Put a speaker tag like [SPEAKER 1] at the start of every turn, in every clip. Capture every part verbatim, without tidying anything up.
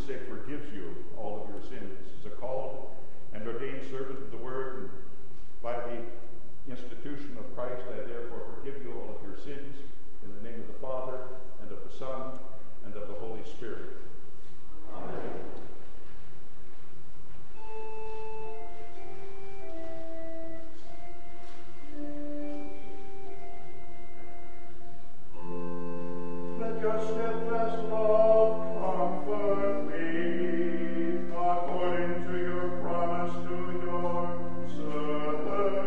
[SPEAKER 1] sake forgives you all of your sins. As a called and ordained servant of the word, and by the institution of Christ, I therefore forgive you all of your sins in the name of the Father, and of the Son, and of the Holy Spirit. Amen.
[SPEAKER 2] Let your steadfast love comfort me, according to your promise to your servant.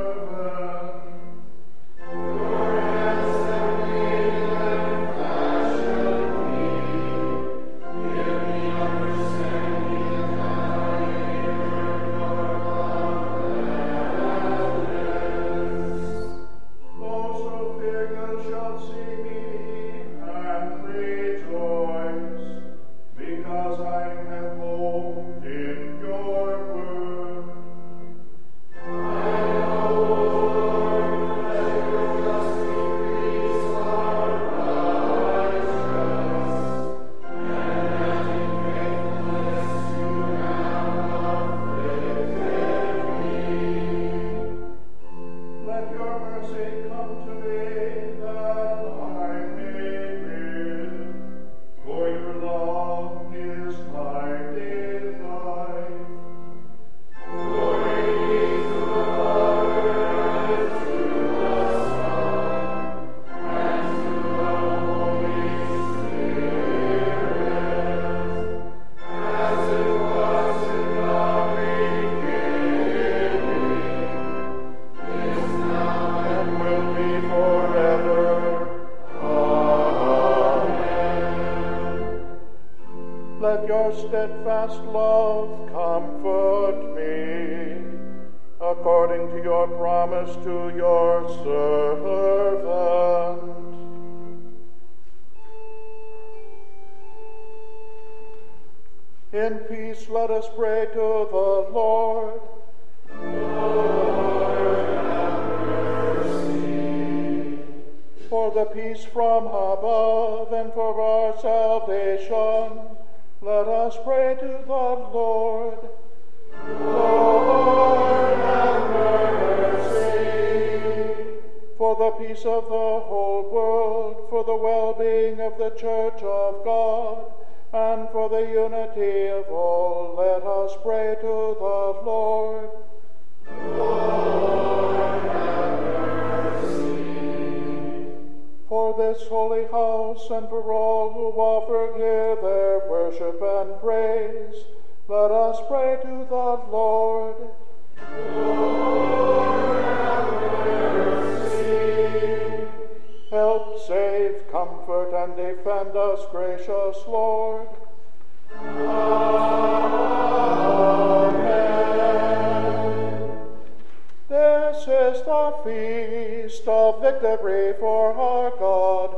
[SPEAKER 2] Let your steadfast love comfort me, according to your promise to your servant. In peace let us pray to the Lord.
[SPEAKER 3] Lord, have mercy.
[SPEAKER 2] For the peace from above and for our salvation, let us pray to the Lord.
[SPEAKER 3] Lord, have mercy.
[SPEAKER 2] For the peace of the whole world, for the well-being of the Church of God, and for the unity of all, let us pray to the Lord.
[SPEAKER 3] Lord, have mercy.
[SPEAKER 2] For this holy house and for all who offer here their worship and praise, let us pray to the Lord.
[SPEAKER 3] Lord, have mercy.
[SPEAKER 2] Help, save, comfort, and defend us, gracious Lord.
[SPEAKER 3] Amen.
[SPEAKER 2] This is the feast of victory for our God.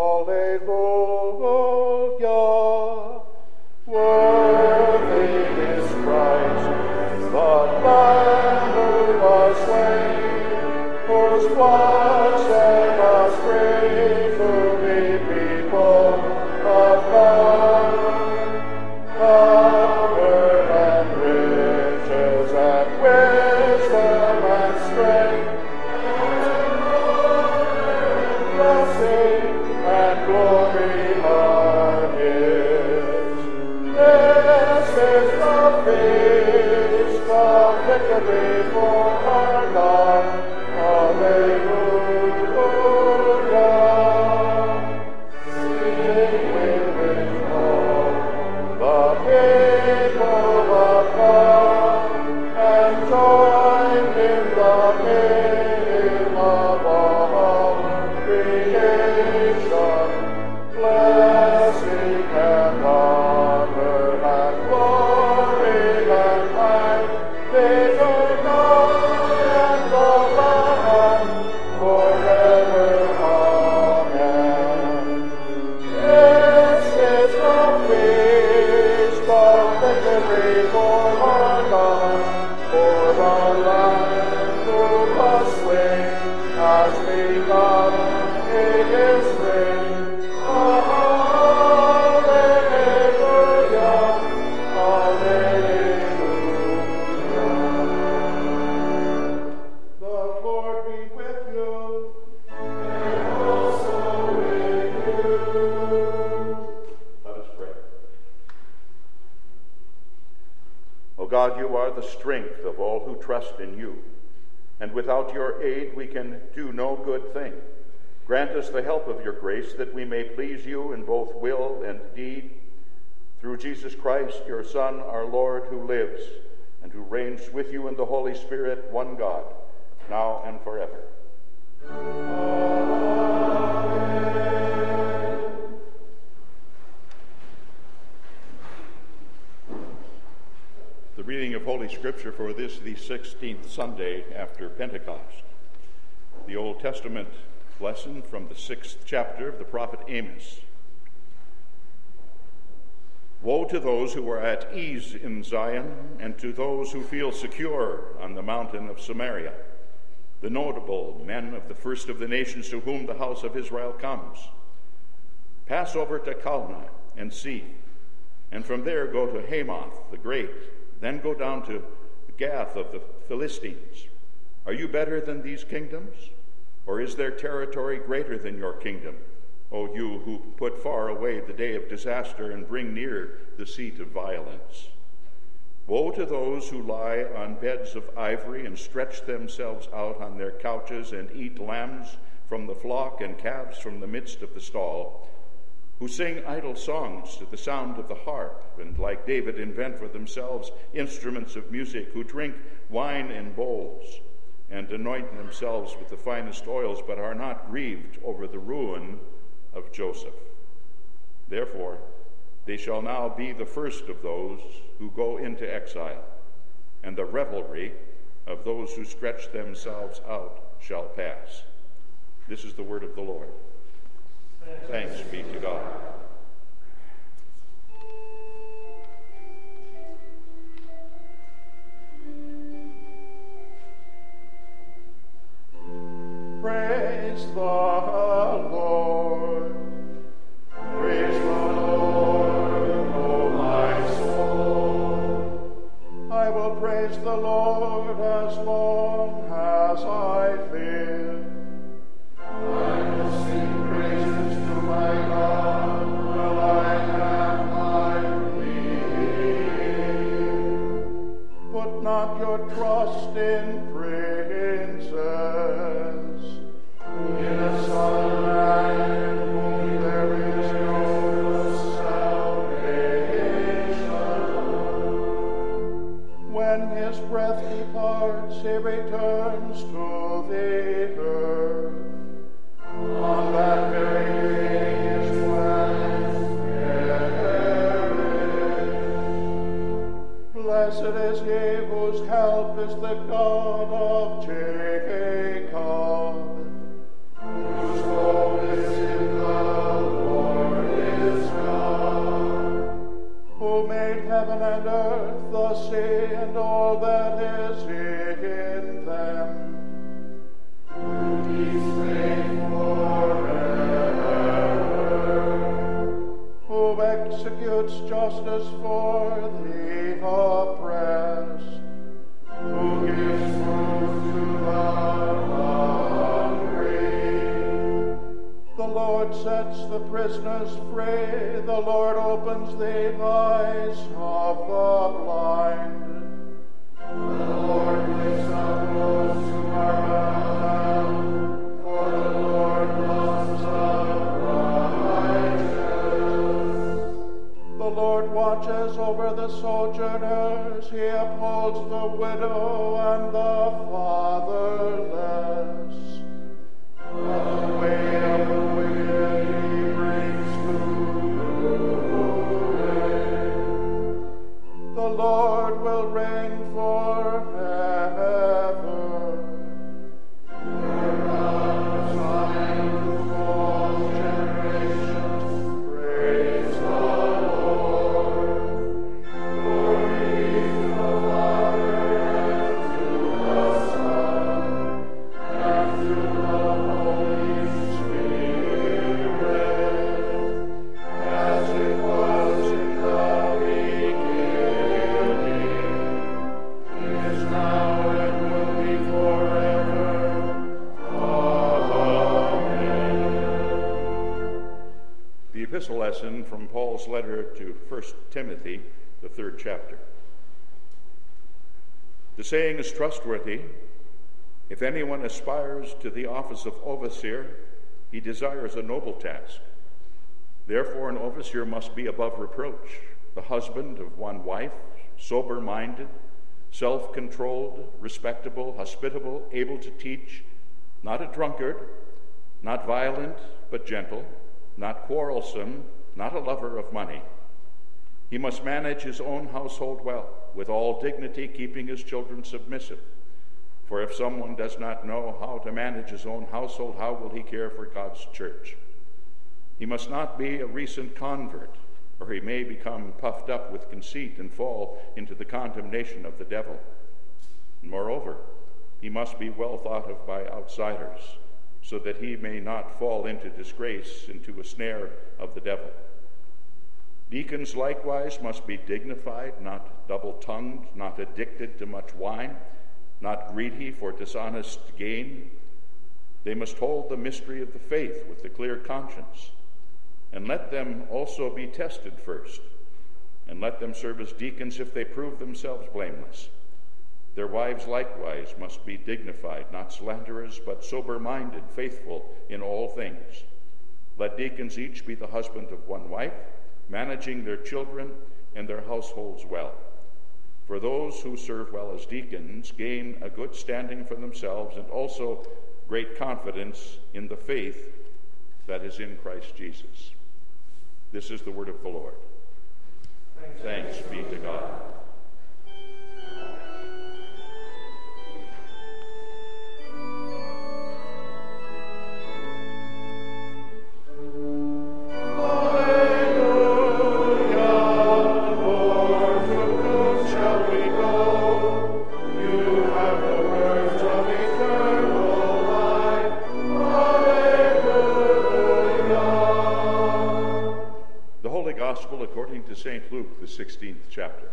[SPEAKER 2] Alleluia. Worthy is Christ, the Lamb who was slain, whose blood set us free to be people of God. Power and riches and wisdom and strength, blessing and glory are His. This is the feast of victory for our God. Alleluia. Sing with all the people of God, and join in the hymn of all creation, blessing and honor and glory and might be to God and the Lamb forever. Amen. This is the feast of
[SPEAKER 1] God, you are the strength of all who trust in you, and without your aid we can do no good thing. Grant us the help of your grace, that we may please you in both will and deed, through Jesus Christ, your Son, our Lord, who lives and who reigns with you in the Holy Spirit, one God, now and forever. Amen. The reading of Holy Scripture for this, the sixteenth Sunday after Pentecost. The Old Testament lesson from the sixth chapter of the prophet Amos. Woe to those who are at ease in Zion, and to those who feel secure on the mountain of Samaria, the notable men of the first of the nations to whom the house of Israel comes. Pass over to Calneh and see, and from there go to Hamath the great, then go down to Gath of the Philistines. Are you better than these kingdoms? Or is their territory greater than your kingdom, O you who put far away the day of disaster and bring near the seat of violence? Woe to those who lie on beds of ivory and stretch themselves out on their couches and eat lambs from the flock and calves from the midst of the stall, who sing idle songs to the sound of the harp, and like David invent for themselves instruments of music, who drink wine in bowls, and anoint themselves with the finest oils, but are not grieved over the ruin of Joseph. Therefore, they shall now be the first of those who go into exile, and the revelry of those who stretch themselves out shall pass. This is the word of the Lord. Thanks be to God.
[SPEAKER 2] Praise the Lord. Praise the Lord, O my soul. I will praise the Lord as long as I live. I will sing praises to my God while I have my being. Put not your trust in princes, in a son man in whom there is no salvation. When his breath departs, he returns to the earth. On that very day his plans perish. Blessed is he whose help is the God of Jacob, whose hope is in the Lord his God, who made heaven and earth, the sea, and all that is in them, who keeps faith forever, who executes justice for the oppressed, who gives food to the hungry. The Lord sets the prisoners free. The Lord opens the eyes of the blind. The Lord lifts up those who are bowed down, for the Lord loves the righteous. The Lord watches over the sojourners. He upholds the widow and the fatherless. But the way of the wicked he brings to ruin. The Lord will reign forever. Your God of Zion to all generations. Praise the Lord. Glory to the Father, and to the Son, and to the Holy Spirit, as it was in the beginning, is now, and will be forever. Amen.
[SPEAKER 1] The epistle lesson from Paul's letter to First Timothy, the third chapter. The saying is trustworthy. If anyone aspires to the office of overseer, he desires a noble task. Therefore, an overseer must be above reproach, the husband of one wife, sober-minded, self-controlled, respectable, hospitable, able to teach, not a drunkard, not violent, but gentle, not quarrelsome, not a lover of money. He must manage his own household well, with all dignity, keeping his children submissive. For if someone does not know how to manage his own household, how will he care for God's church? He must not be a recent convert, or he may become puffed up with conceit and fall into the condemnation of the devil. And moreover, he must be well thought of by outsiders, so that he may not fall into disgrace, into a snare of the devil. Deacons likewise must be dignified, not double-tongued, not addicted to much wine, not greedy for dishonest gain. They must hold the mystery of the faith with a clear conscience, and let them also be tested first, and let them serve as deacons if they prove themselves blameless. Their wives likewise must be dignified, not slanderers, but sober-minded, faithful in all things. Let deacons each be the husband of one wife, managing their children and their households well. For those who serve well as deacons gain a good standing for themselves and also great confidence in the faith that is in Christ Jesus. This is the word of the Lord. Thanks be to God. According to Saint Luke, the sixteenth chapter.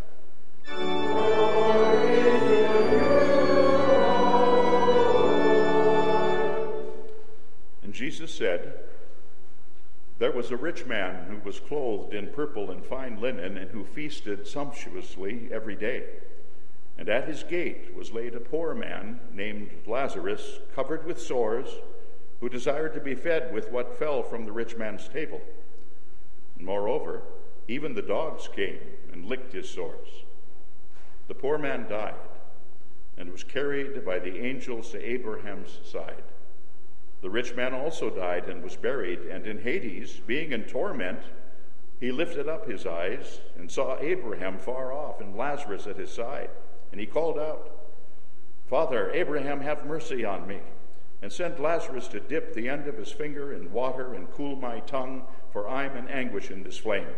[SPEAKER 1] And Jesus said, "There was a rich man who was clothed in purple and fine linen, and who feasted sumptuously every day. And at his gate was laid a poor man named Lazarus, covered with sores, who desired to be fed with what fell from the rich man's table. And moreover, even the dogs came and licked his sores. The poor man died and was carried by the angels to Abraham's side. The rich man also died and was buried, and in Hades, being in torment, he lifted up his eyes and saw Abraham far off and Lazarus at his side. And he called out, 'Father, Abraham, have mercy on me, and send Lazarus to dip the end of his finger in water and cool my tongue, for I am in anguish in this flame.'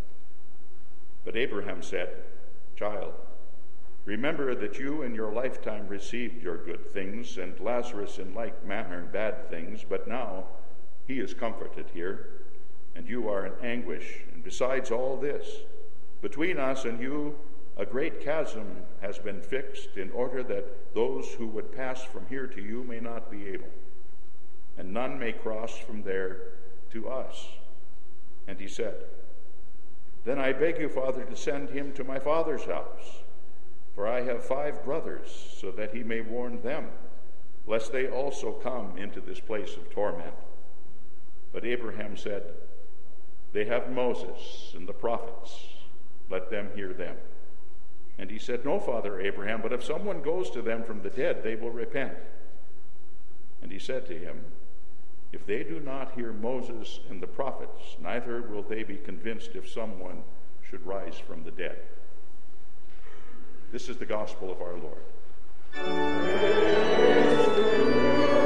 [SPEAKER 1] But Abraham said, 'Child, remember that you in your lifetime received your good things, and Lazarus in like manner bad things, but now he is comforted here, and you are in anguish. And besides all this, between us and you a great chasm has been fixed, in order that those who would pass from here to you may not be able, and none may cross from there to us.' And he said, 'Then I beg you, Father, to send him to my father's house, for I have five brothers, so that he may warn them, lest they also come into this place of torment.' But Abraham said, 'They have Moses and the prophets. Let them hear them.' And he said, 'No, Father Abraham, but if someone goes to them from the dead, they will repent.' And he said to him, 'If they do not hear Moses and the prophets, neither will they be convinced if someone should rise from the dead.'" This is the gospel of our Lord. Praise to you,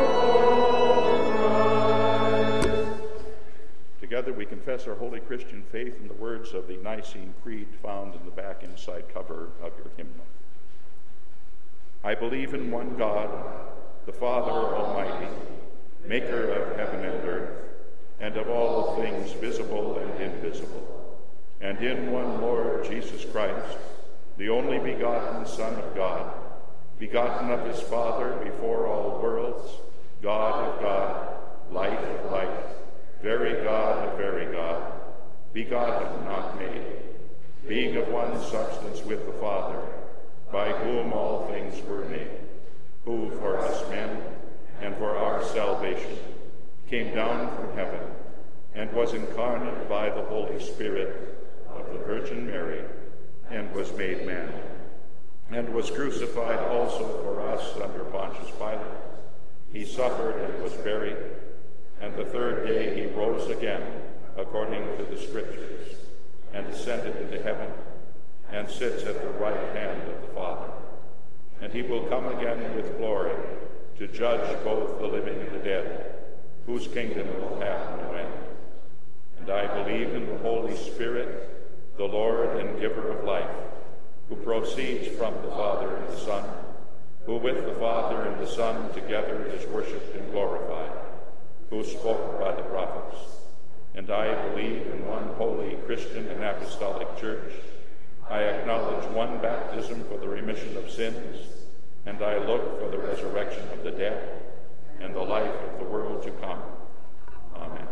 [SPEAKER 1] O Christ. Together we confess our holy Christian faith in the words of the Nicene Creed found in the back inside cover of your hymnal. I believe in one God, the Father Almighty, maker of heaven and earth, and of all things visible and invisible, and in one Lord Jesus Christ, the only begotten Son of God, begotten of his Father before all worlds, God of God, light of light, very God of very God, begotten, not made, being of one substance with the Father,
[SPEAKER 4] by whom all things were made, who for us men and for our salvation came down from heaven and was incarnate by the Holy Spirit of the Virgin Mary, and was made man, and was crucified also for us under Pontius Pilate. He suffered and was buried, and the third day he rose again, according to the Scriptures, and ascended into heaven, and sits at the right hand of the Father. And he will come again with glory to judge both the living and the dead, whose kingdom will have no end. And I believe in the Holy Spirit, the Lord and giver of life, who proceeds from the Father and the Son, who with the Father and the Son together is worshipped and glorified, who spoke by the prophets. And I believe in one holy Christian and apostolic church. I acknowledge one baptism for the remission of sins, and I look for the resurrection of the dead and the life of the world to come. Amen.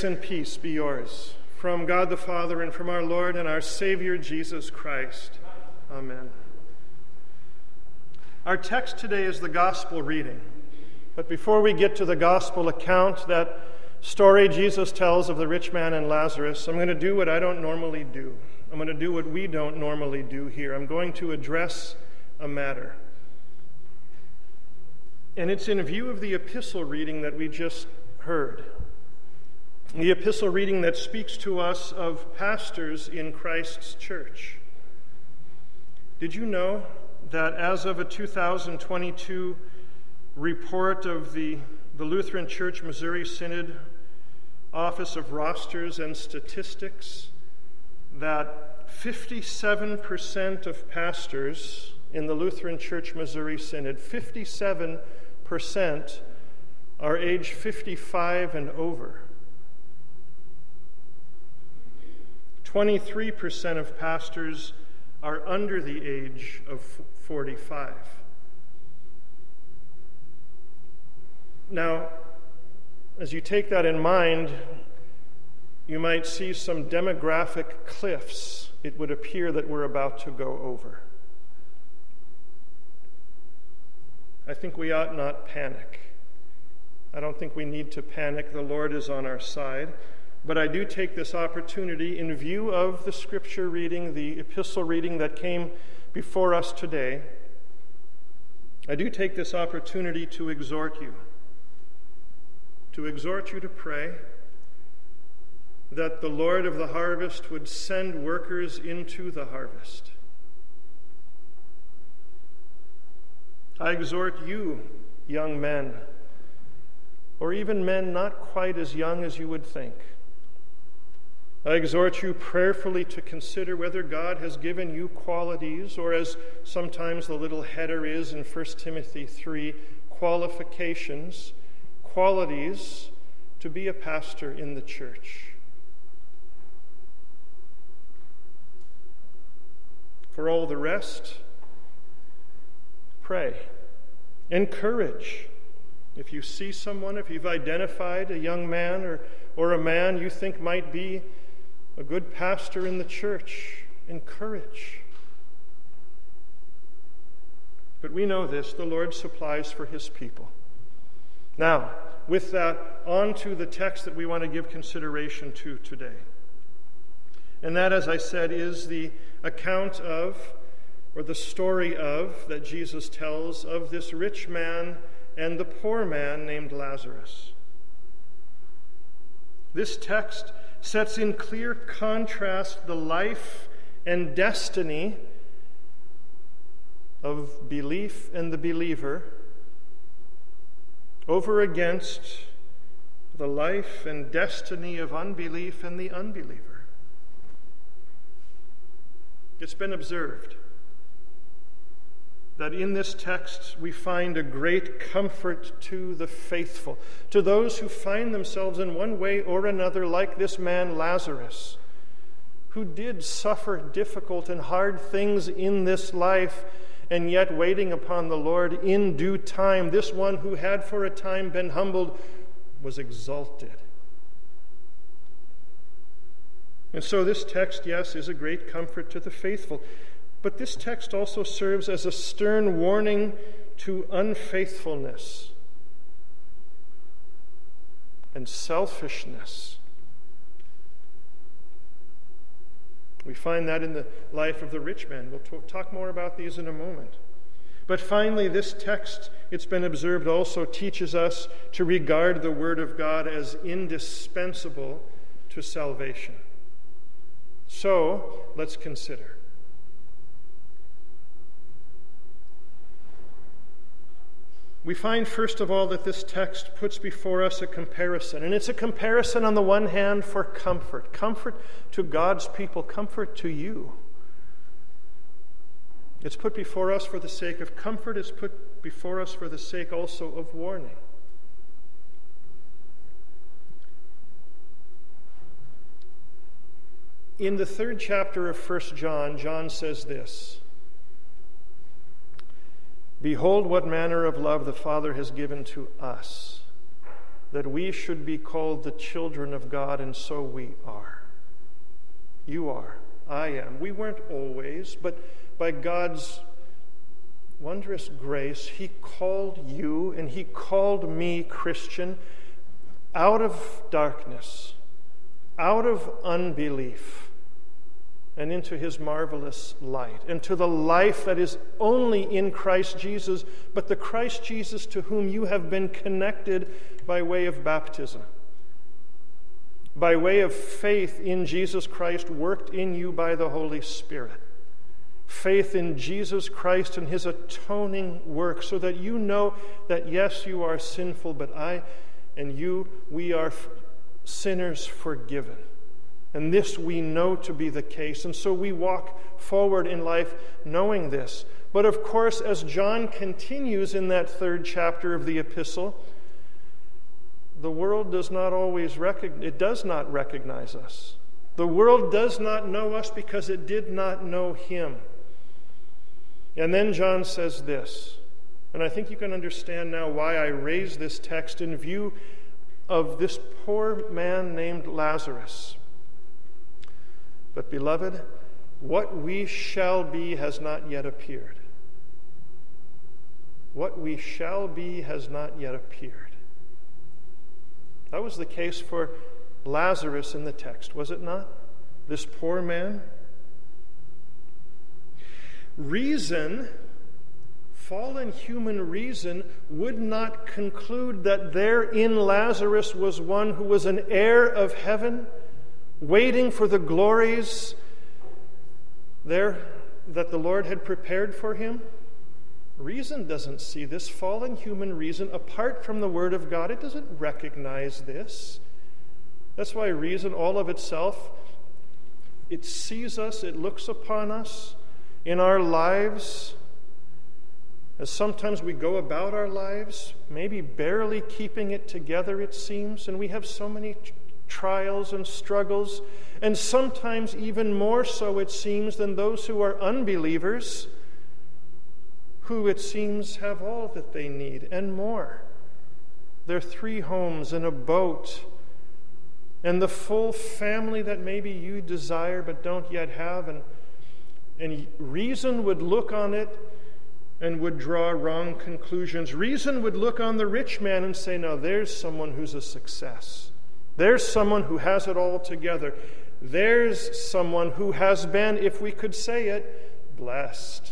[SPEAKER 5] Grace and peace be yours from God the Father and from our Lord and our Savior Jesus Christ. Amen. Our text today is the gospel reading. But before we get to the gospel account, that story Jesus tells of the rich man and Lazarus, I'm going to do what I don't normally do. I'm going to do what we don't normally do here. I'm going to address a matter. And it's in view of the epistle reading that we just heard. The epistle reading that speaks to us of pastors in Christ's church. Did you know that as of a two thousand twenty-two report of the, the Lutheran Church Missouri Synod Office of Rosters and Statistics, that fifty-seven percent of pastors in the Lutheran Church Missouri Synod, fifty-seven percent are age fifty-five and over. twenty-three percent of pastors are under the age of forty-five. Now, as you take that in mind, you might see some demographic cliffs it would appear that we're about to go over. I think we ought not panic. I don't think we need to panic. The Lord is on our side. But I do take this opportunity in view of the scripture reading, the epistle reading that came before us today. I do take this opportunity to exhort you, to exhort you to pray that the Lord of the harvest would send workers into the harvest. I exhort you, young men, or even men not quite as young as you would think. I exhort you prayerfully to consider whether God has given you qualities, or as sometimes the little header is in First Timothy three, qualifications, qualities to be a pastor in the church. For all the rest, pray. Encourage. If you see someone, if you've identified a young man or, or a man you think might be a good pastor in the church, encourage. But we know this, the Lord supplies for his people. Now, with that, on to the text that we want to give consideration to today. And that, as I said, is the account of, or the story of, that Jesus tells of this rich man and the poor man named Lazarus. This text sets in clear contrast the life and destiny of belief and the believer over against the life and destiny of unbelief and the unbeliever. It's been observed that in this text we find a great comfort to the faithful, to those who find themselves in one way or another like this man Lazarus, who did suffer difficult and hard things in this life, and yet waiting upon the Lord in due time. This one who had for a time been humbled was exalted. And so this text, yes, is a great comfort to the faithful. But this text also serves as a stern warning to unfaithfulness and selfishness. We find that in the life of the rich man. We'll talk more about these in a moment. But finally, this text, it's been observed, also teaches us to regard the Word of God as indispensable to salvation. So, let's consider. We find, first of all, that this text puts before us a comparison. And it's a comparison, on the one hand, for comfort. Comfort to God's people, comfort to you. It's put before us for the sake of comfort. It's put before us for the sake also of warning. In the third chapter of First John, John says this: "Behold what manner of love the Father has given to us, that we should be called the children of God, and so we are. You are. I am. We weren't always, but by God's wondrous grace, He called you and He called me, Christian, out of darkness, out of unbelief, and into His marvelous light, and to the life that is only in Christ Jesus, but the Christ Jesus to whom you have been connected by way of baptism, by way of faith in Jesus Christ worked in you by the Holy Spirit. Faith in Jesus Christ and His atoning work, so that you know that yes, you are sinful, but I and you, we are f- sinners forgiven. And this we know to be the case. And so we walk forward in life knowing this. But of course, as John continues in that third chapter of the epistle, the world does not always recognize, it does not recognize us. The world does not know us because it did not know Him. And then John says this, and I think you can understand now why I raise this text in view of this poor man named Lazarus. But beloved, what we shall be has not yet appeared. What we shall be has not yet appeared. That was the case for Lazarus in the text, was it not? This poor man. Reason, fallen human reason, would not conclude that there in Lazarus was one who was an heir of heaven, waiting for the glories there that the Lord had prepared for him. Reason doesn't see this. Fallen human reason, apart from the Word of God, it doesn't recognize this. That's why reason, all of itself, it sees us, it looks upon us in our lives, as sometimes we go about our lives, maybe barely keeping it together, it seems, and we have so many t- trials and struggles, and sometimes even more so, it seems, than those who are unbelievers, who, it seems, have all that they need and more. Their three homes and a boat, and the full family that maybe you desire but don't yet have, and, and reason would look on it and would draw wrong conclusions. Reason would look on the rich man and say, no, there's someone who's a success. There's someone who has it all together. There's someone who has been, if we could say it, blessed.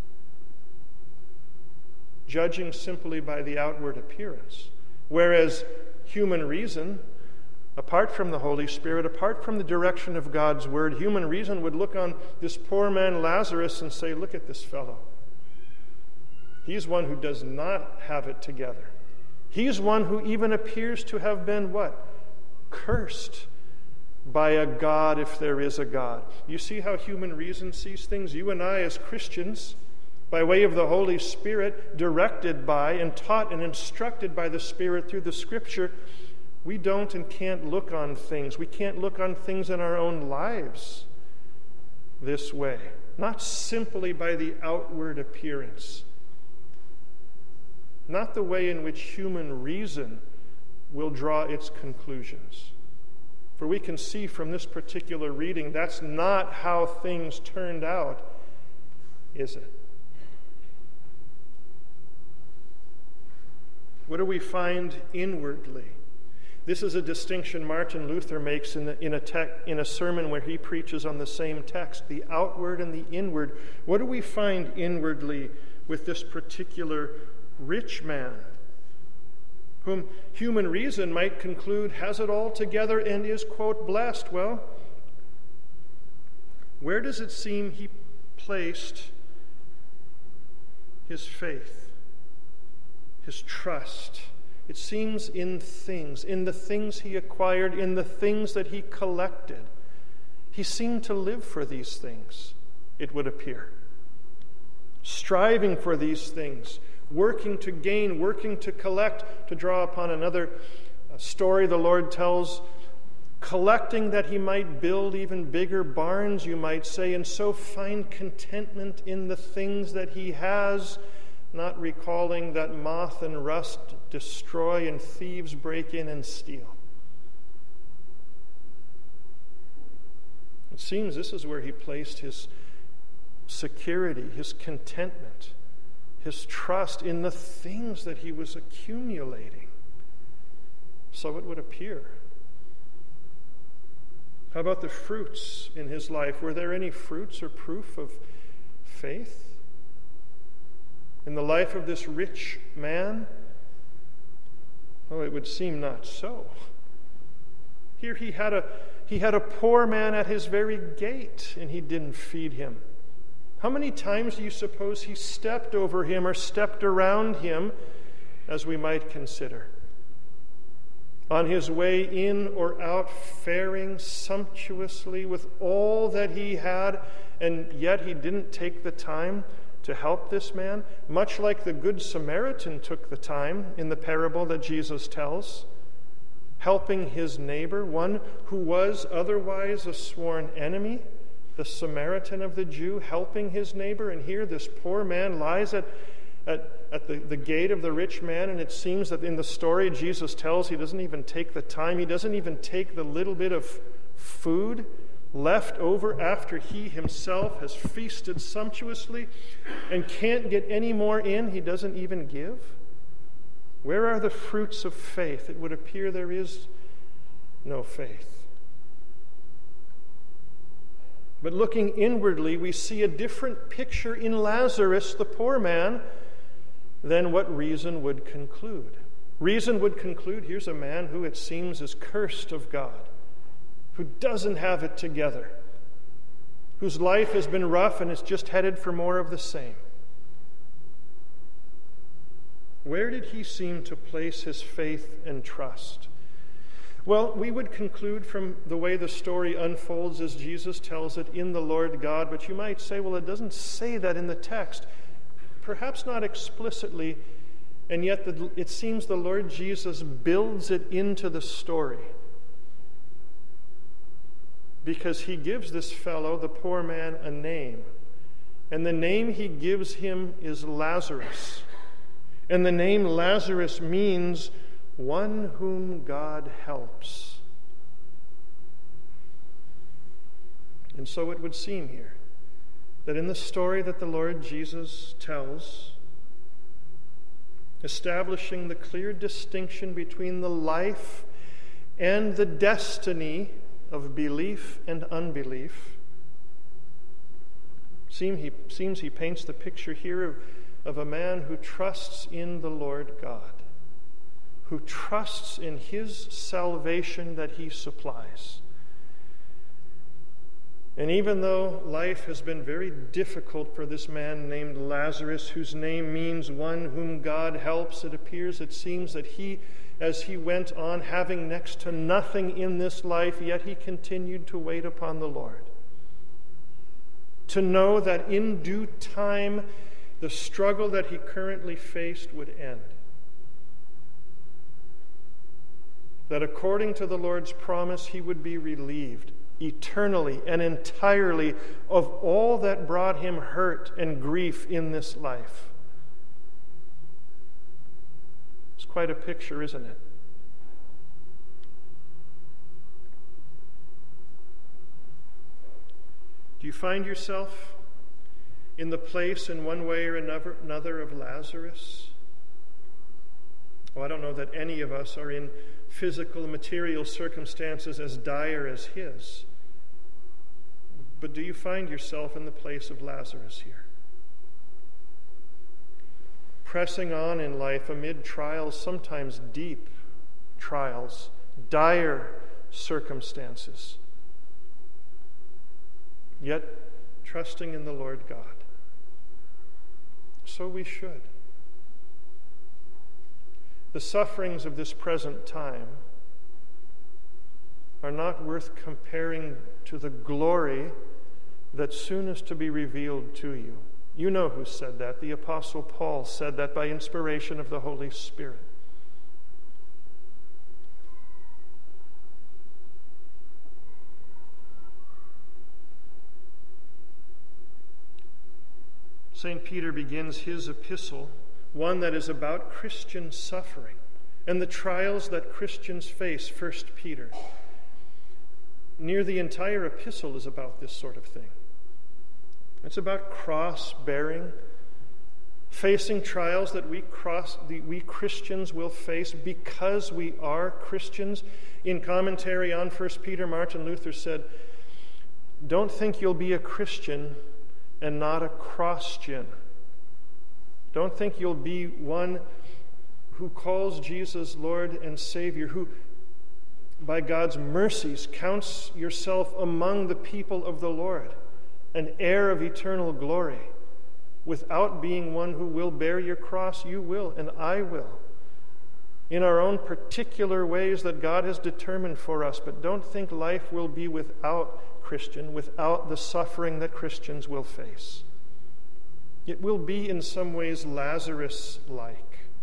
[SPEAKER 5] Judging simply by the outward appearance. Whereas human reason, apart from the Holy Spirit, apart from the direction of God's Word, human reason would look on this poor man Lazarus and say, look at this fellow. He's one who does not have it together. He's one who even appears to have been what? Cursed by a God, if there is a God. You see how human reason sees things? You and I as Christians, by way of the Holy Spirit, directed by and taught and instructed by the Spirit through the Scripture, we don't and can't look on things. We can't look on things in our own lives this way. Not simply by the outward appearance. Not the way in which human reason will draw its conclusions. For we can see from this particular reading, that's not how things turned out, is it? What do we find inwardly? This is a distinction Martin Luther makes in, the, in, a te- in a sermon where he preaches on the same text, the outward and the inward. What do we find inwardly with this particular rich man, whom human reason might conclude has it all together and is, quote, blessed? Well, where does it seem he placed his faith, his trust? It seems in things, in the things he acquired, in the things that he collected. He seemed to live for these things, it would appear. Striving for these things, working to gain, working to collect, to draw upon another story the Lord tells, collecting that he might build even bigger barns, you might say, and so find contentment in the things that he has, not recalling that moth and rust destroy and thieves break in and steal. It seems this is where he placed his security, his contentment, his trust in the things that he was accumulating. So it would appear. How about the fruits in his life? Were there any fruits or proof of faith in the life of this rich man? Oh, it would seem not so. Here he had a he had a poor man at his very gate, and he didn't feed him. How many times do you suppose he stepped over him or stepped around him, as we might consider? On his way in or out, faring sumptuously with all that he had, and yet he didn't take the time to help this man, much like the Good Samaritan took the time in the parable that Jesus tells, helping his neighbor, one who was otherwise a sworn enemy, the Samaritan of the Jew, helping his neighbor. And here this poor man lies at At, at the, the gate of the rich man, and it seems that in the story Jesus tells he doesn't even take the time, he doesn't even take the little bit of food left over after he himself has feasted sumptuously and can't get any more in, he doesn't even give. Where are the fruits of faith? It would appear there is no faith. But looking inwardly, we see a different picture in Lazarus, the poor man, than what reason would conclude. Reason would conclude, here's a man who it seems is cursed of God, who doesn't have it together, whose life has been rough and is just headed for more of the same. Where did he seem to place his faith and trust? Well, we would conclude from the way the story unfolds as Jesus tells it, in the Lord God, but you might say, well, it doesn't say that in the text. Perhaps not explicitly, and yet the, it seems the Lord Jesus builds it into the story. Because he gives this fellow, the poor man, a name. And the name he gives him is Lazarus. And the name Lazarus means one whom God helps. And so it would seem here that in the story that the Lord Jesus tells, establishing the clear distinction between the life and the destiny of belief and unbelief, seem he, seems he paints the picture here of, of a man who trusts in the Lord God, who trusts in his salvation that he supplies. And even though life has been very difficult for this man named Lazarus, whose name means one whom God helps, it appears, it seems that he, as he went on, having next to nothing in this life, yet he continued to wait upon the Lord. To know that in due time, the struggle that he currently faced would end. That according to the Lord's promise, he would be relieved eternally and entirely of all that brought him hurt and grief in this life. It's quite a picture, isn't it? Do you find yourself in the place in one way or another of Lazarus? Well, I don't know that any of us are in physical, material circumstances as dire as his. But do you find yourself in the place of Lazarus here? Pressing on in life amid trials, sometimes deep trials, dire circumstances, yet trusting in the Lord God. So we should. The sufferings of this present time are not worth comparing to the glory that soon is to be revealed to you. You know who said that. The Apostle Paul said that by inspiration of the Holy Spirit. Saint Peter begins his epistle, one that is about Christian suffering and the trials that Christians face, First Peter. Near the entire epistle is about this sort of thing. It's about cross-bearing, facing trials that we cross, the, we Christians will face because we are Christians. In commentary on First Peter, Martin Luther said, "Don't think you'll be a Christian and not a Christian. Don't think you'll be one who calls Jesus Lord and Savior, who by God's mercies counts yourself among the people of the Lord, an heir of eternal glory, without being one who will bear your cross. You will, and I will, in our own particular ways that God has determined for us. But don't think life will be without Christian, without the suffering that Christians will face. It will be in some ways Lazarus-like."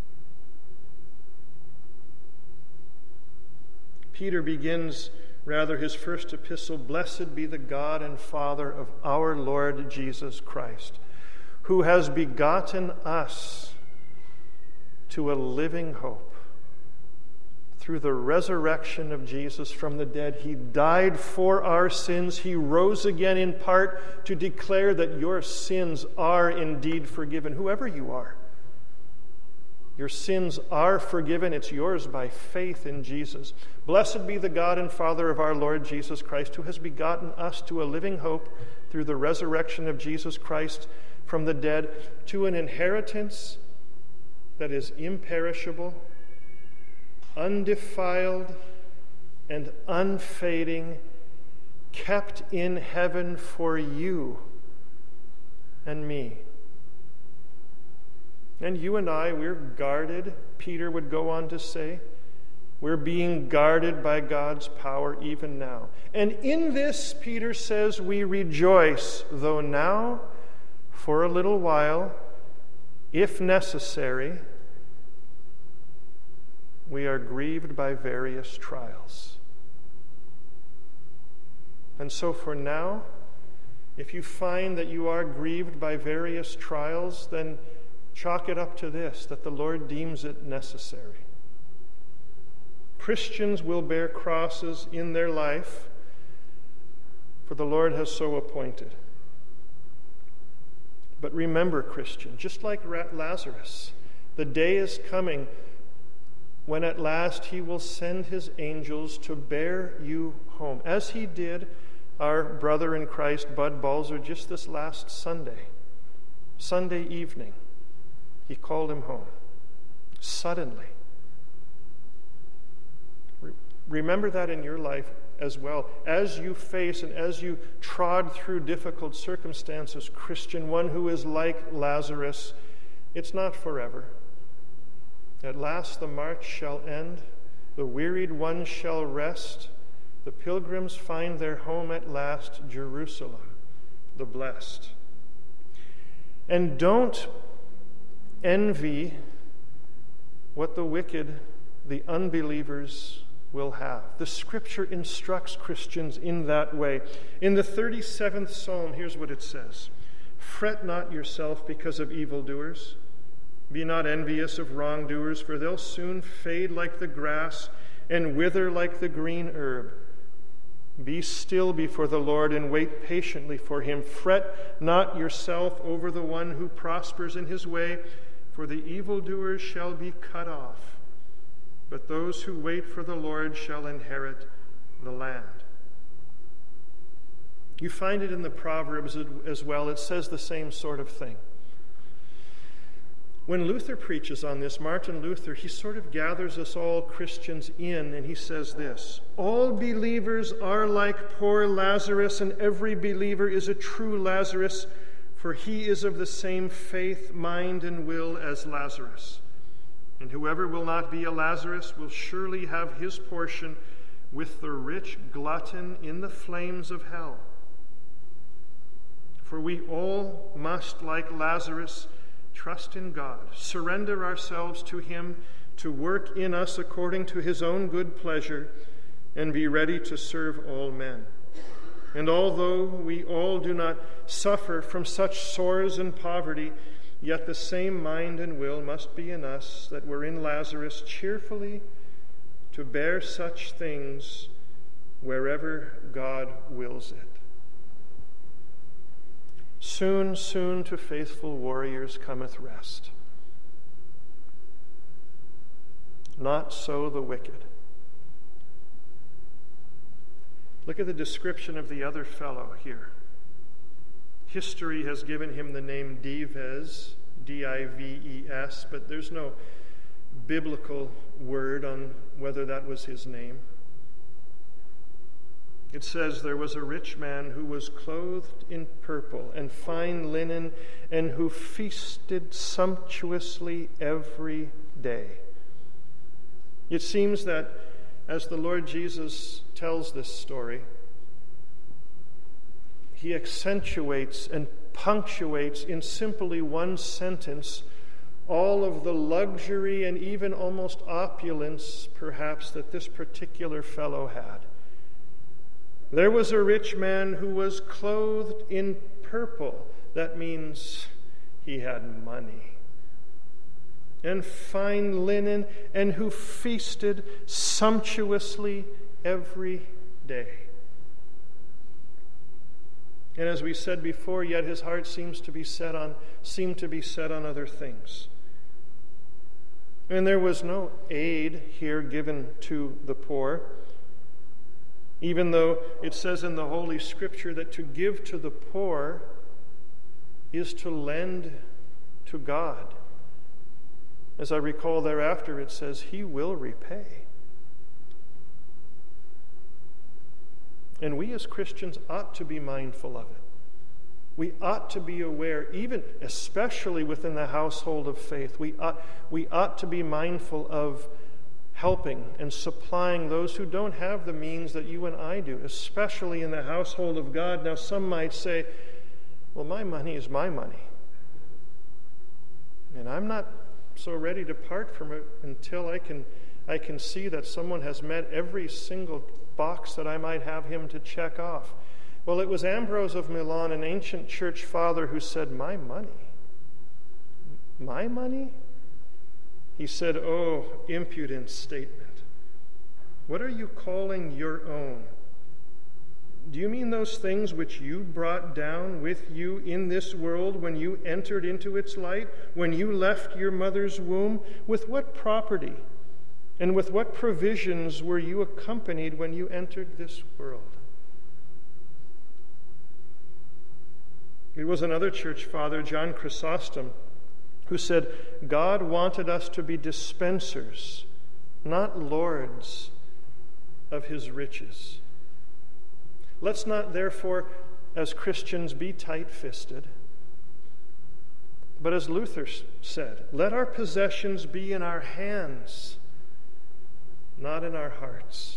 [SPEAKER 5] Peter begins, rather, his first epistle, "Blessed be the God and Father of our Lord Jesus Christ, who has begotten us to a living hope through the resurrection of Jesus from the dead. He died for our sins. He rose again in part to declare that your sins are indeed forgiven, whoever you are. Your sins are forgiven. It's yours by faith in Jesus. Blessed be the God and Father of our Lord Jesus Christ, who has begotten us to a living hope through the resurrection of Jesus Christ from the dead, to an inheritance that is imperishable, undefiled, and unfading, kept in heaven for you and me." And you and I, we're guarded, Peter would go on to say. We're being guarded by God's power even now. And in this, Peter says, we rejoice, though now, for a little while, if necessary, we are grieved by various trials. And so for now, if you find that you are grieved by various trials, then chalk it up to this, that the Lord deems it necessary. Christians will bear crosses in their life, for the Lord has so appointed. But remember, Christian, just like Lazarus, the day is coming when at last he will send his angels to bear you home, as he did our brother in Christ, Bud Balzer, just this last Sunday, Sunday evening. He called him home suddenly. Re- remember that in your life as well. As you face and as you trod through difficult circumstances, Christian, one who is like Lazarus, it's not forever. At last the march shall end, the wearied ones shall rest, the pilgrims find their home at last, Jerusalem, the blessed. And don't envy what the wicked, the unbelievers, will have. The Scripture instructs Christians in that way. In the thirty-seventh Psalm, here's what it says: "Fret not yourself because of evildoers. Be not envious of wrongdoers, for they'll soon fade like the grass and wither like the green herb. Be still before the Lord and wait patiently for him. Fret not yourself over the one who prospers in his way, for the evildoers shall be cut off, but those who wait for the Lord shall inherit the land." You find it in the Proverbs as well. It says the same sort of thing. When Luther preaches on this, Martin Luther, he sort of gathers us all Christians in, and he says this: "All believers are like poor Lazarus, and every believer is a true Lazarus, for he is of the same faith, mind, and will as Lazarus. And whoever will not be a Lazarus will surely have his portion with the rich glutton in the flames of hell. For we all must, like Lazarus, trust in God, surrender ourselves to him to work in us according to his own good pleasure, and be ready to serve all men. And although we all do not suffer from such sores and poverty, yet the same mind and will must be in us that were in Lazarus, cheerfully to bear such things wherever God wills it. Soon, soon to faithful warriors cometh rest. Not so the wicked. Look at the description of the other fellow here. History has given him the name Dives, D I V E S, but there's no biblical word on whether that was his name. It says there was a rich man who was clothed in purple and fine linen, and who feasted sumptuously every day. It seems that as the Lord Jesus tells this story, he accentuates and punctuates in simply one sentence all of the luxury and even almost opulence, perhaps, that this particular fellow had. There was a rich man who was clothed in purple. That means he had money. And fine linen, and who feasted sumptuously every day. And as we said before, yet his heart seems to be set on, seemed to be set on other things. And there was no aid here given to the poor, even though it says in the Holy Scripture that to give to the poor is to lend to God. As I recall thereafter, it says, he will repay. And we as Christians ought to be mindful of it. We ought to be aware, even especially within the household of faith, we ought, we ought to be mindful of helping and supplying those who don't have the means that you and I do, especially in the household of God. Now, some might say, well, my money is my money. And I'm not so ready to part from it until I can I can see that someone has met every single box that I might have him to check off. Well, it was Ambrose of Milan, an ancient church father, who said, my money? My money? He said, oh, impudent statement. What are you calling your own? Do you mean those things which you brought down with you in this world when you entered into its light, when you left your mother's womb? With what property and with what provisions were you accompanied when you entered this world? It was another church father, John Chrysostom, who said, God wanted us to be dispensers, not lords of his riches. Let's not, therefore, as Christians, be tight-fisted. But as Luther said, let our possessions be in our hands, not in our hearts.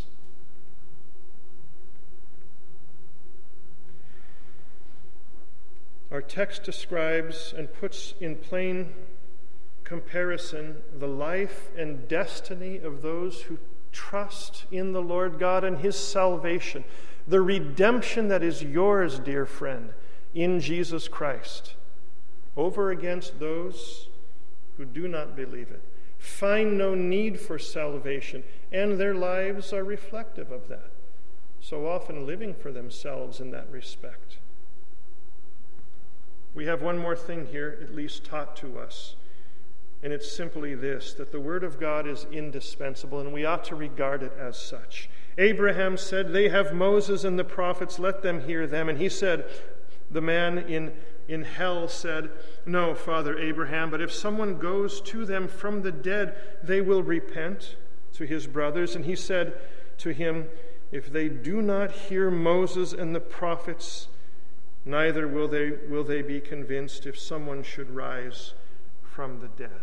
[SPEAKER 5] Our text describes and puts in plain comparison the life and destiny of those who trust in the Lord God and his salvation. The redemption that is yours, dear friend, in Jesus Christ, over against those who do not believe it, find no need for salvation, and their lives are reflective of that, so often living for themselves in that respect. We have one more thing here, at least taught to us, and it's simply this, that the Word of God is indispensable, and we ought to regard it as such. Abraham said, they have Moses and the prophets, let them hear them. And he said, the man in, in hell said, no, Father Abraham, but if someone goes to them from the dead, they will repent, to his brothers. And he said to him, if they do not hear Moses and the prophets, neither will they, will they be convinced if someone should rise from the dead.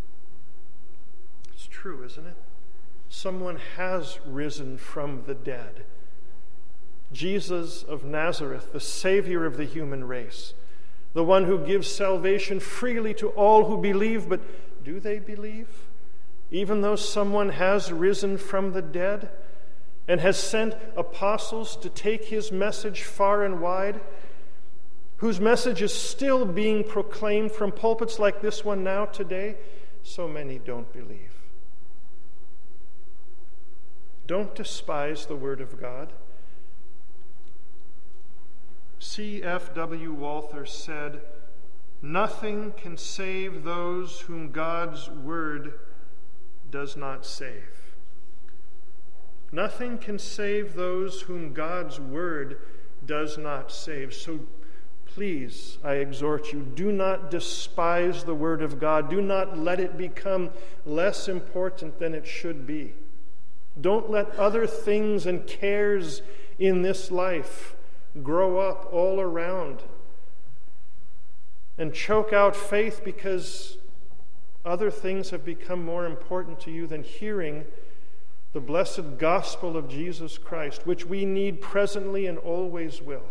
[SPEAKER 5] It's true, isn't it? Someone has risen from the dead. Jesus of Nazareth, the Savior of the human race, the one who gives salvation freely to all who believe, but do they believe? Even though someone has risen from the dead? and has sent apostles to take his message far and wide, whose message is still being proclaimed from pulpits like this one now today, so many don't believe. Don't despise the Word of God. C F W Walther said, "Nothing can save those whom God's Word does not save." Nothing can save those whom God's Word does not save. So please, I exhort you, do not despise the Word of God. Do not let it become less important than it should be. Don't let other things and cares in this life grow up all around and choke out faith because other things have become more important to you than hearing the blessed gospel of Jesus Christ, which we need presently and always will.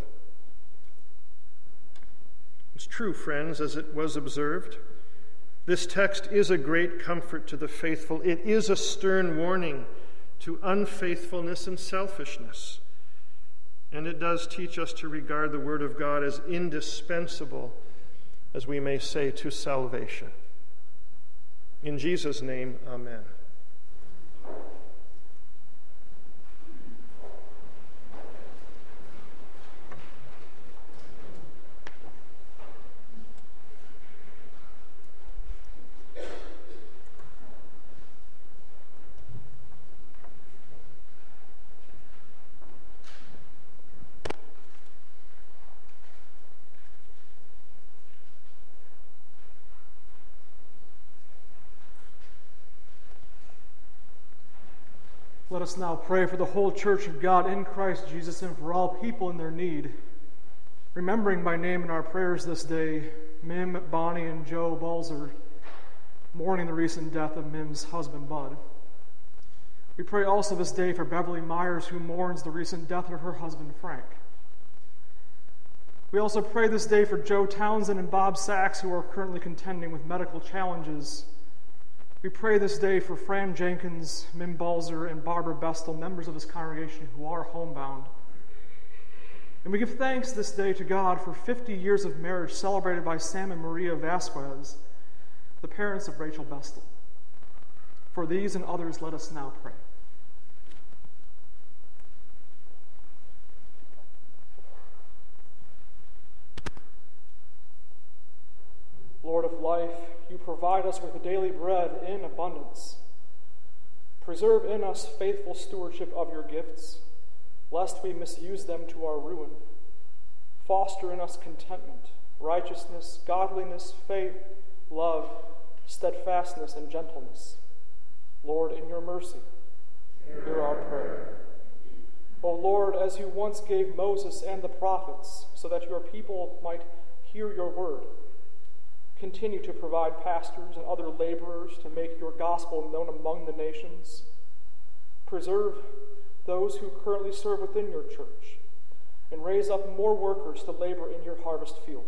[SPEAKER 5] It's true, friends, as it was observed. This text is a great comfort to the faithful. It is a stern warning to unfaithfulness and selfishness. And it does teach us to regard the Word of God as indispensable, as we may say, to salvation. In Jesus' name, amen.
[SPEAKER 6] Let us now pray for the whole church of God in Christ Jesus and for all people in their need. Remembering by name in our prayers this day, Mim, Bonnie, and Joe Balzer, mourning the recent death of Mim's husband, Bud. We pray also this day for Beverly Myers, who mourns the recent death of her husband, Frank. We also pray this day for Joe Townsend and Bob Sachs, who are currently contending with medical challenges. We pray this day for Fran Jenkins, Mim Balzer, and Barbara Bestel, members of this congregation who are homebound. And we give thanks this day to God for fifty years of marriage celebrated by Sam and Maria Vasquez, the parents of Rachel Bestel. For these and others, let us now pray. Lord of life, you provide us with daily bread in abundance. Preserve in us faithful stewardship of your gifts, lest we misuse them to our ruin. Foster in us contentment, righteousness, godliness, faith, love, steadfastness, and gentleness. Lord, in your mercy, hear our prayer. O Lord, as you once gave Moses and the prophets so that your people might hear your word, continue to provide pastors and other laborers to make your gospel known among the nations. Preserve those who currently serve within your church, and raise up more workers to labor in your harvest field.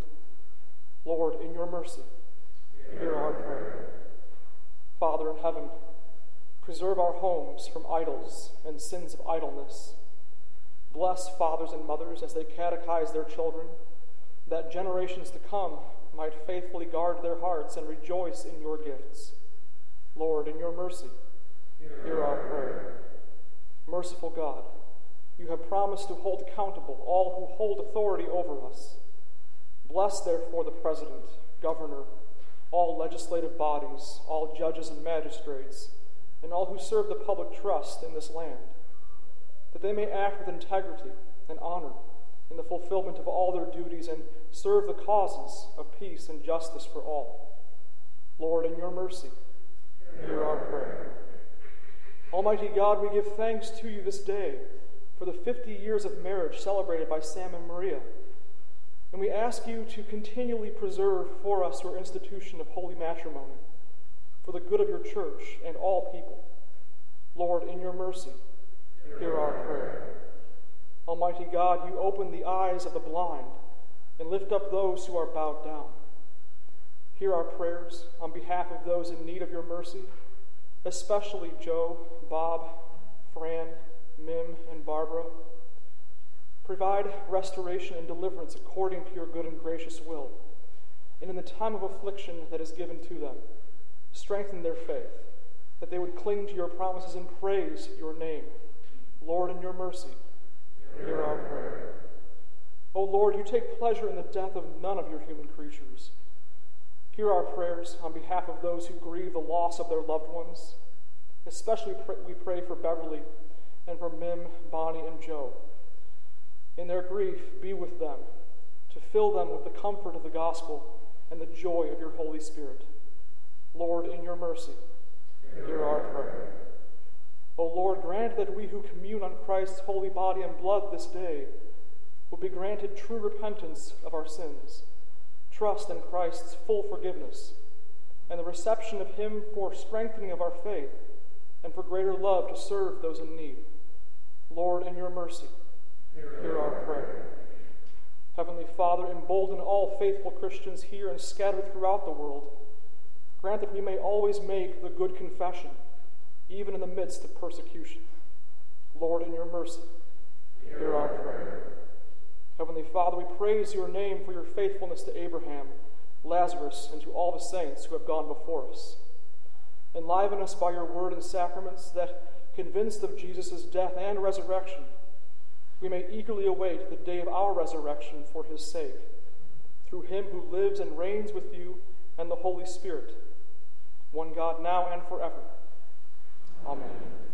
[SPEAKER 6] Lord, in your mercy, hear our prayer. Father in heaven, preserve our homes from idols and sins of idleness. Bless fathers and mothers as they catechize their children, that generations to come might faithfully guard their hearts and rejoice in your gifts. Lord, in your mercy, hear our prayer. Merciful God, you have promised to hold accountable all who hold authority over us. Bless, therefore, the president, governor, all legislative bodies, all judges and magistrates, and all who serve the public trust in this land, that they may act with integrity and honor in the fulfillment of all their duties and serve the causes of peace and justice for all. Lord, in your mercy, hear our prayer. Almighty God, we give thanks to you this day for the fifty years of marriage celebrated by Sam and Maria, and we ask you to continually preserve for us your institution of holy matrimony for the good of your church and all people. Lord, in your mercy, hear our prayer. Almighty God, you open the eyes of the blind and lift up those who are bowed down. Hear our prayers on behalf of those in need of your mercy, especially Joe, Bob, Fran, Mim, and Barbara. Provide restoration and deliverance according to your good and gracious will. And in the time of affliction that is given to them, strengthen their faith, that they would cling to your promises and praise your name. Lord, in your mercy, hear our prayer. O Lord, you take pleasure in the death of none of your human creatures. Hear our prayers on behalf of those who grieve the loss of their loved ones. Especially we pray for Beverly and for Mim, Bonnie, and Joe. In their grief, be with them, to fill them with the comfort of the gospel and the joy of your Holy Spirit. Lord, in your mercy, hear our prayer. O Lord, grant that we who commune on Christ's holy body and blood this day will be granted true repentance of our sins, trust in Christ's full forgiveness, and the reception of him for strengthening of our faith and for greater love to serve those in need. Lord, in your mercy, hear our prayer. Heavenly Father, embolden all faithful Christians here and scattered throughout the world. Grant that we may always make the good confession, even in the midst of persecution. Lord, in your mercy, hear our prayer. Heavenly Father, we praise your name for your faithfulness to Abraham, Lazarus, and to all the saints who have gone before us. Enliven us by your word and sacraments that, convinced of Jesus' death and resurrection, we may eagerly await the day of our resurrection for his sake, through him who lives and reigns with you and the Holy Spirit, one God, now and forever. Amen.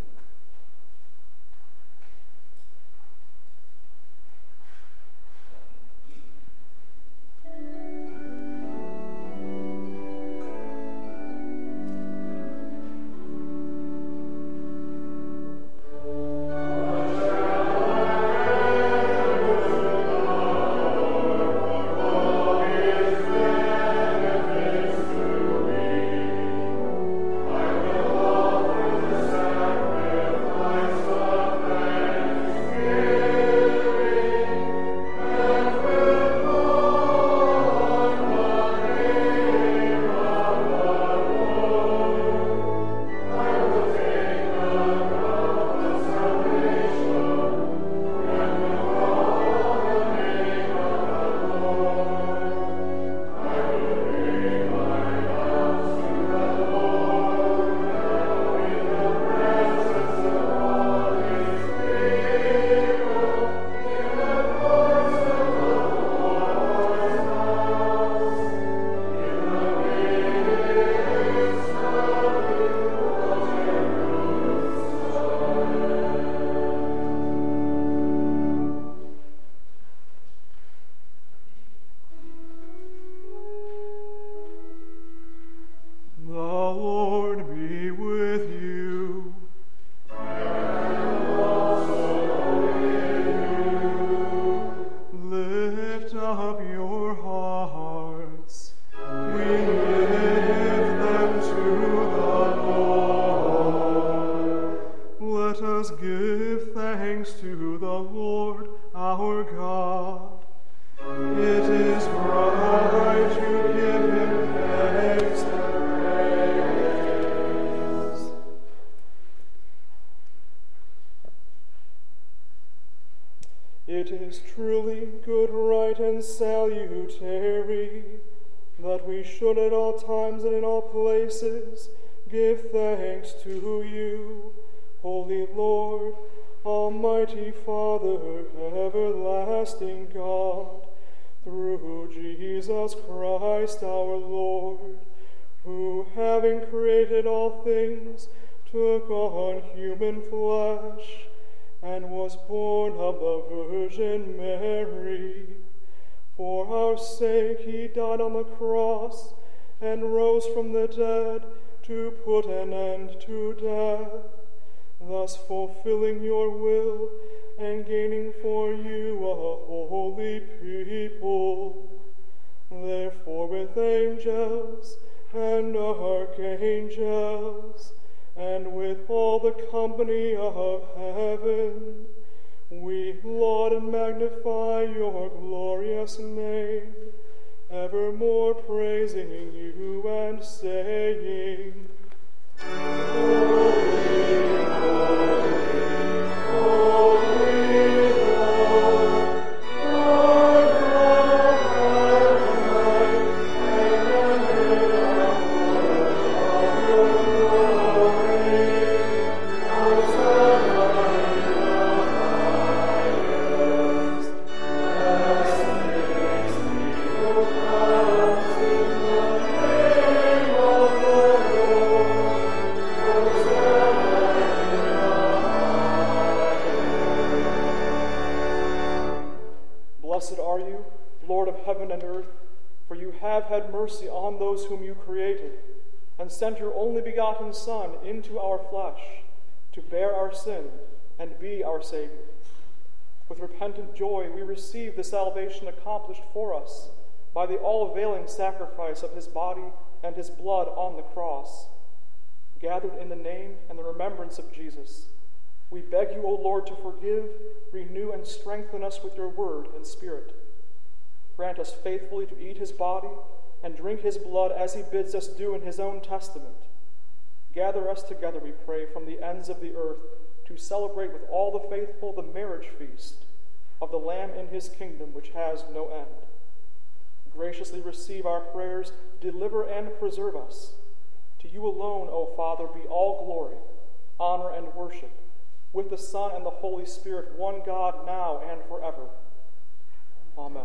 [SPEAKER 6] It is truly good, right, and salutary that we should at all times and in all places give thanks to you, Holy Lord, Almighty Father, everlasting God, through Jesus Christ our Lord, who, having created all things, took on human flesh, and was born of the Virgin Mary. For our sake he died on the cross, and rose from the dead to put an end to death, thus fulfilling your will and gaining for you a holy people. Therefore with angels and archangels, and with all the company of heaven, we laud and magnify your glorious name, evermore praising you and saying, Holy, holy, holy. Blessed are you, Lord of heaven and earth, for you have had mercy on those whom you created, and sent your only begotten Son into our flesh to bear our sin and be our Savior. With repentant joy we receive the salvation accomplished for us by the all-availing sacrifice of his body and his blood on the cross. Gathered in the name and the remembrance of Jesus, we beg you, O Lord, to forgive, renew, and strengthen us with your word and spirit. Grant us faithfully to eat his body and drink his blood as he bids us do in his own testament. Gather us together, we pray, from the ends of the earth to celebrate with all the faithful the marriage feast of the Lamb in his kingdom, which has no end. Graciously receive our prayers, deliver and preserve us. To you alone, O Father, be all glory, honor, and worship, with the Son and the Holy Spirit, one God, now and forever. Amen.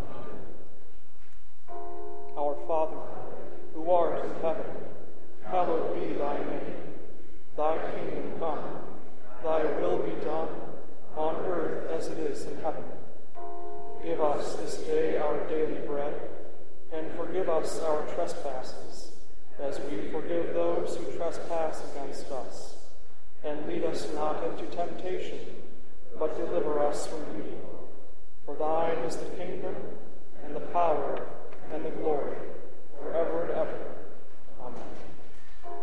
[SPEAKER 6] Our Father, who art in heaven, hallowed be thy name. Thy kingdom come, thy will be done, on earth as it is in heaven. Give us this day our daily bread, and forgive us our trespasses, as we forgive those who trespass against us. And lead us not into temptation, but deliver us from evil. For thine is the kingdom, and the power, and the glory, forever and ever. Amen.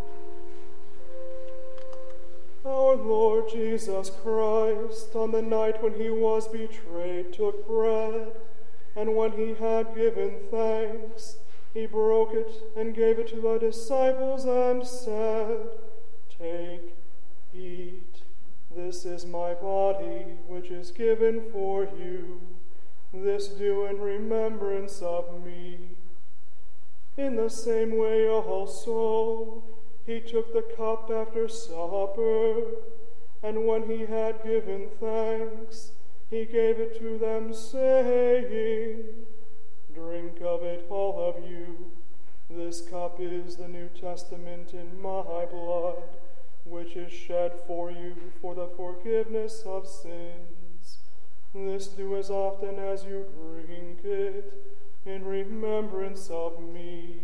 [SPEAKER 6] Our Lord Jesus Christ, on the night when he was betrayed, took bread, and when he had given thanks, he broke it and gave it to the disciples and said, Take, eat, this is my body, which is given for you. This do in remembrance of me. In the same way also, he took the cup after supper, and when he had given thanks, he gave it to them, saying, Drink of it, all of you. This cup is the New Testament in my blood, which is shed for you for the forgiveness of sins. This do as often as you drink it, in remembrance of me.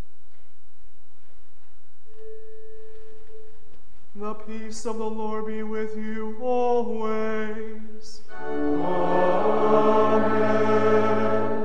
[SPEAKER 6] The peace of the Lord be with you always. Amen.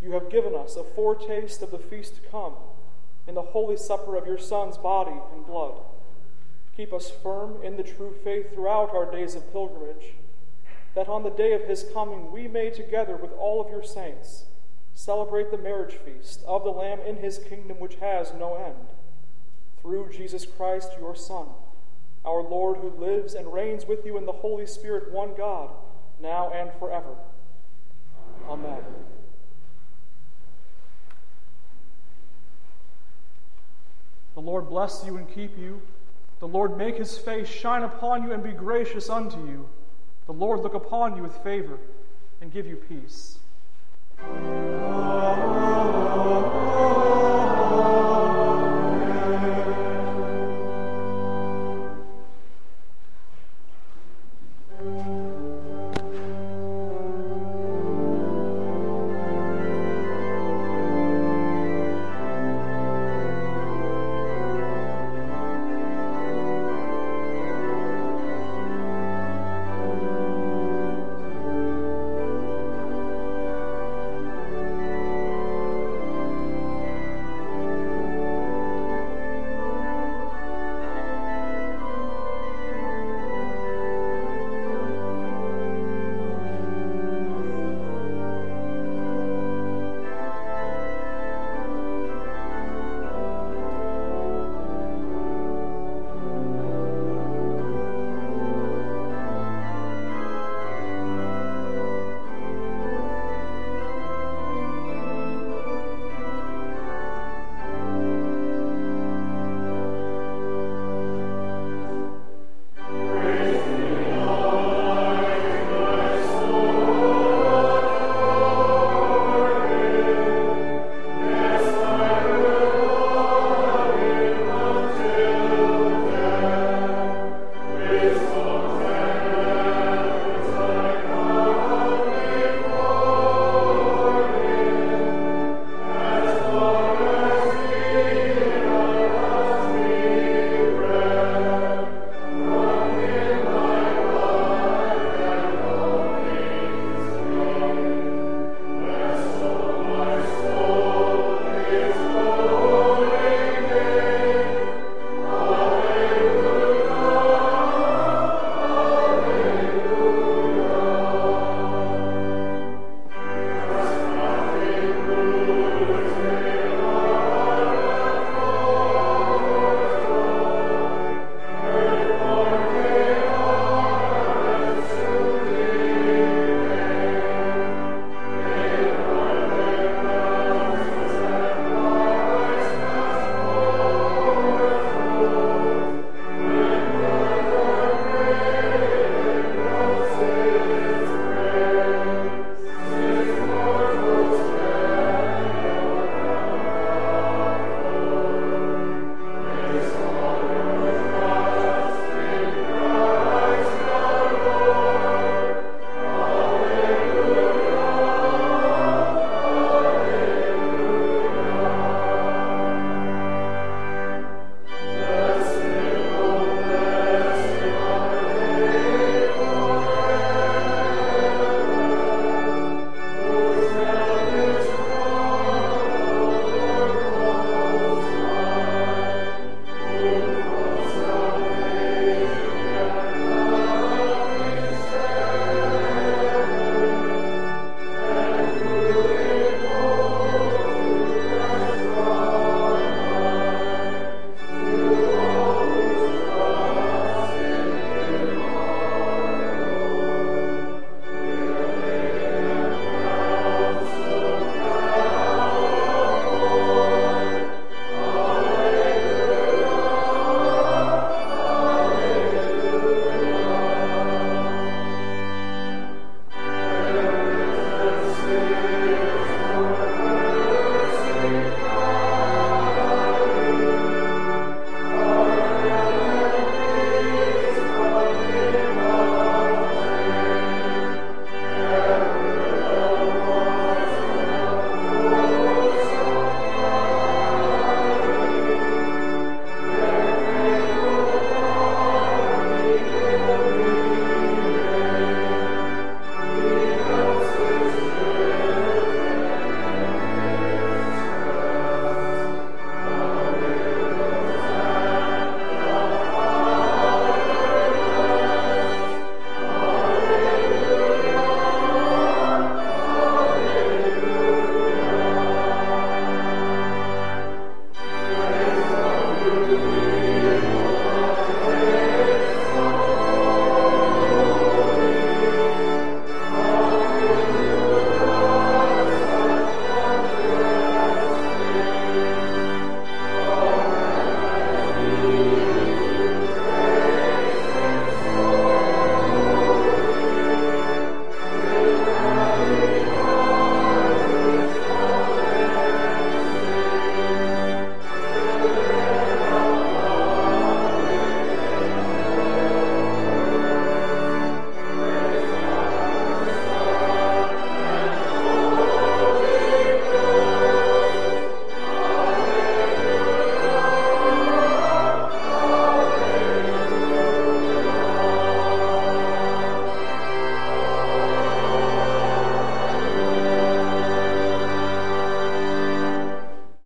[SPEAKER 6] you have given us a foretaste of the feast to come in the holy supper of your Son's body and blood. Keep us firm in the true faith throughout our days of pilgrimage, that on the day of his coming we may, together with all of your saints, celebrate the marriage feast of the Lamb in his kingdom which has no end. Through Jesus Christ, your Son, our Lord, who lives and reigns with you in the Holy Spirit, one God, now and forever. Amen. The Lord bless you and keep you. The Lord make his face shine upon you and be gracious unto you. The Lord look upon you with favor and give you peace.